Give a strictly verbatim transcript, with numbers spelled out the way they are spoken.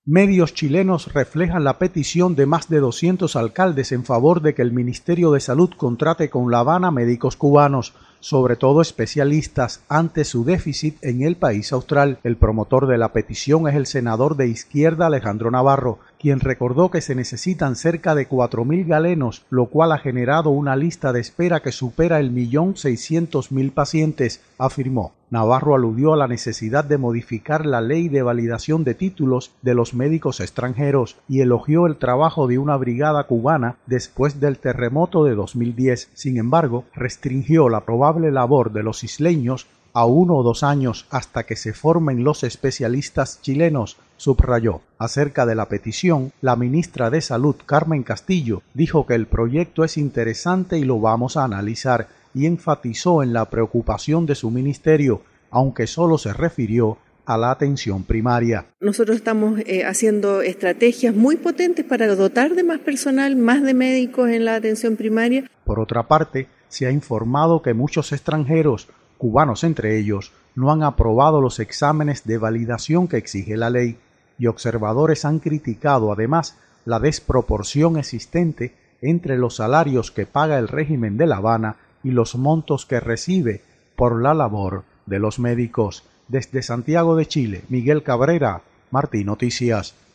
Medios chilenos reflejan la petición de más de doscientos alcaldes en favor de que el Ministerio de Salud contrate con La Habana médicos cubanos, sobre todo especialistas, ante su déficit en el país austral. El promotor de la petición es el senador de izquierda Alejandro Navarro, quien recordó que se necesitan cerca de cuatro mil galenos, lo cual ha generado una lista de espera que supera el millón seiscientos mil pacientes, afirmó. Navarro aludió a la necesidad de modificar la ley de validación de títulos de los médicos extranjeros y elogió el trabajo de una brigada cubana después del terremoto de dos mil diez. Sin embargo, restringió la probable labor de los isleños a uno o dos años hasta que se formen los especialistas chilenos, subrayó. Acerca de la petición, la ministra de Salud, Carmen Castillo, dijo que el proyecto es interesante y lo vamos a analizar, y enfatizó en la preocupación de su ministerio, aunque solo se refirió a la atención primaria. Nosotros estamos eh, haciendo estrategias muy potentes para dotar de más personal, más de médicos en la atención primaria. Por otra parte, se ha informado que muchos extranjeros, cubanos entre ellos, no han aprobado los exámenes de validación que exige la ley, y observadores han criticado además la desproporción existente entre los salarios que paga el régimen de La Habana y los montos que recibe por la labor de los médicos. Desde Santiago de Chile, Miguel Cabrera, Martí Noticias.